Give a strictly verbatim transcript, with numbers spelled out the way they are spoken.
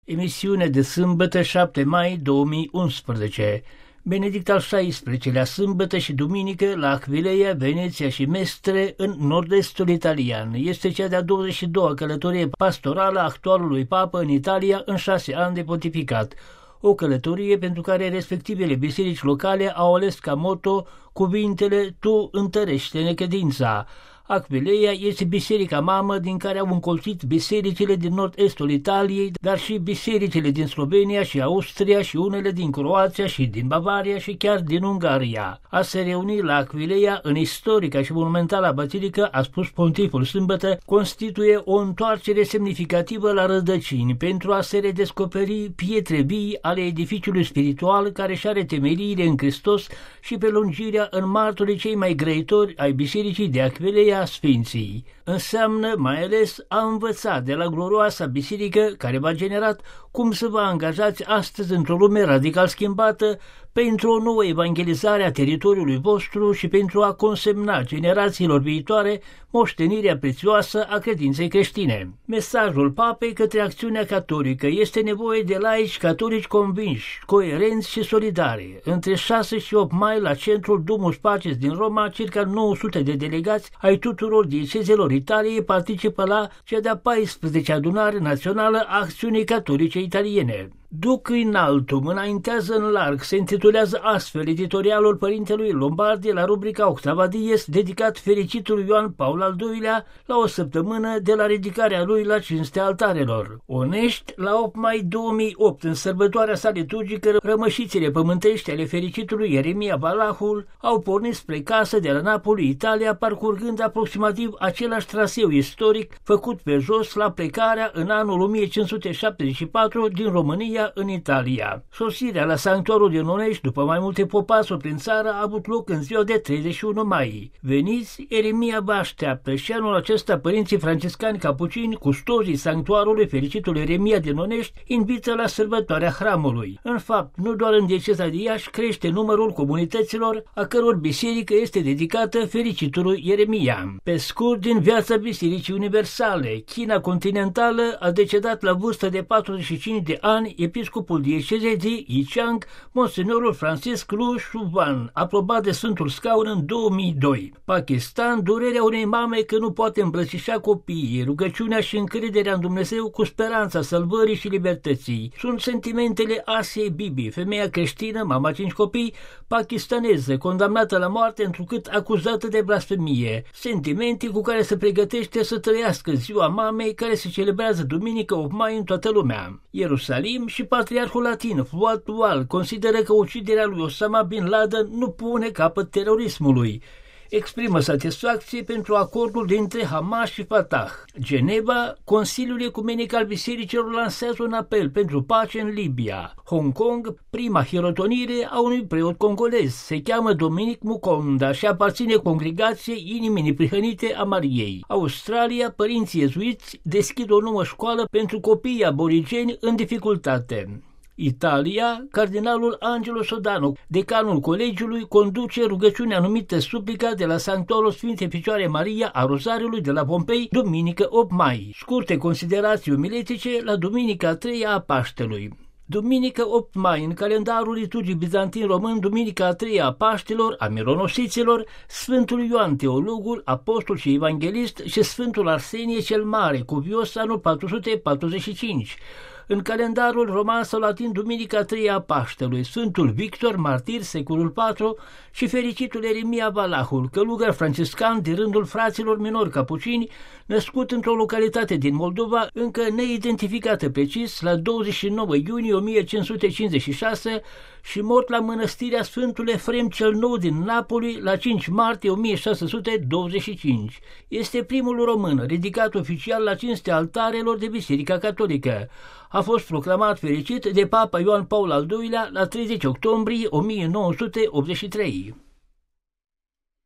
Emisiune de sâmbătă, șapte mai două mii unsprezece. Benedict al șaisprezecelea, sâmbătă și duminică la Aquileia, Veneția și Mestre, în nord-estul italian. Este cea de-a douăzeci și doua călătorie pastorală a actualului papă în Italia în șase ani de pontificat. O călătorie pentru care respectivele biserici locale au ales ca motto cuvintele "Tu întărește-ne credința". Aquileia este biserica mamă din care au încolțit bisericile din nord-estul Italiei, dar și bisericile din Slovenia și Austria și unele din Croația și din Bavaria și chiar din Ungaria. A se reuni la Aquileia în istorica și monumentală basilică, a spus pontiful sâmbătă, constituie o întoarcere semnificativă la rădăcini pentru a se redescoperi pietre vii ale edificiului spiritual care și are temeliile în Hristos și prelungirea în martorii cei mai grăitori ai bisericii de Aquileia, Sfinții. Înseamnă mai ales a învăța de la glorioasa biserică care v-a generat cum să vă angajați astăzi într-o lume radical schimbată pentru o nouă evangelizare a teritoriului vostru și pentru a consemna generațiilor viitoare moștenirea prețioasă a credinței creștine. Mesajul papei către acțiunea catolică: este nevoie de laici catolici convinși, coerenți și solidari. Între șase și opt mai, la centrul Domus Pacis din Roma, circa nouă sute de delegați ai tuturor diocezelor Italiei participă la cea de-a paisprezecea adunare națională a acțiunii catolice italiene. Duc in altum, înaintează în larg, se intitulează astfel editorialul părintelui Lombardi la rubrica Octava Dies, dedicat fericitului Ioan Paul al doilea la o săptămână de la ridicarea lui la cinstea altarelor. Onești, la opt mai două mii opt, în sărbătoarea sa liturgică, rămășițele pământești ale fericitului Ieremia Balahul au pornit spre casă de la Napoli, Italia, parcurgând aproximativ același traseu istoric făcut pe jos la plecarea în anul o mie cinci sute șaptezeci și patru din România în Italia. Sosirea la sanctuarul din Onești, după mai multe popasuri prin țară, a avut loc în ziua de treizeci și unu mai. Veniți, Ieremia vă așteaptă și anul acesta părinții franciscani capucini, custozii sanctuarului fericitului Ieremia din Onești, invită la sărbătoarea hramului. În fapt, nu doar în dieceza de Iași crește numărul comunităților a căror biserică este dedicată fericitului Ieremia. Pe scurt, din viața Bisericii Universale, China continentală, a decedat la vârstă de patruzeci și cinci de ani episcopul diecezei de Yichang, monsenorul Francisc Lu Shuvan, aprobat de Sfântul Scaun în două mii doi. Pakistan, durerea unei mame că nu poate îmbrățișa copiii, rugăciunea și încrederea în Dumnezeu cu speranța salvării și libertății. Sunt sentimentele Asiei Bibi, femeia creștină, mama cinci copii, pakistaneză, condamnată la moarte întrucât acuzată de blasfemie. Sentimente cu care se pregătește să trăiască ziua mamei, care se celebrează duminică opt mai în toată lumea. Ierusalim și Patriarhul Latin Fuad Tual consideră că uciderea lui Osama Bin Laden nu pune capăt terorismului. Exprimă satisfacție pentru acordul dintre Hamas și Fatah. Geneva, Consiliul Ecumenic al Bisericilor lansează un apel pentru pace în Libia. Hong Kong, prima hirotonire a unui preot congolez. Se cheamă Dominic Mukonda și aparține congregației Inimii Neprihănite a Mariei. Australia, părinții iezuiți deschid o nouă școală pentru copiii aborigeni în dificultate. Italia, cardinalul Angelo Sodano, decanul colegiului, conduce rugăciunea numită Suplica de la Sanctuarul Sfinte Picioare Maria a Rozariului de la Pompei, duminică opt mai. Scurte considerații umiletice la duminica a treia a Paștelui. Duminică opt mai, în calendarul liturgic bizantin român, duminica a treia a Paștilor, a mironosiților, Sfântul Ioan Teologul, apostol și evanghelist și Sfântul Arsenie cel Mare, cuvios anul patru sute patruzeci și cinci. În calendarul roman sau latin, duminica a treia a Paștelui, Sfântul Victor, martir, secolul patru, și fericitul Ieremia Balahul, călugăr franciscan din rândul fraților minori capucini, născut într-o localitate din Moldova, încă neidentificată precis, la douăzeci și nouă iunie o mie cinci sute cincizeci și șase și mort la mănăstirea Sfântul Efrem cel Nou din Napoli la cinci martie o mie șase sute douăzeci și cinci. Este primul român ridicat oficial la cinstea altarelor de Biserica Catolică. A fost proclamat fericit de Papa Ioan Paul al doilea la treizeci octombrie o mie nouă sute optzeci și trei.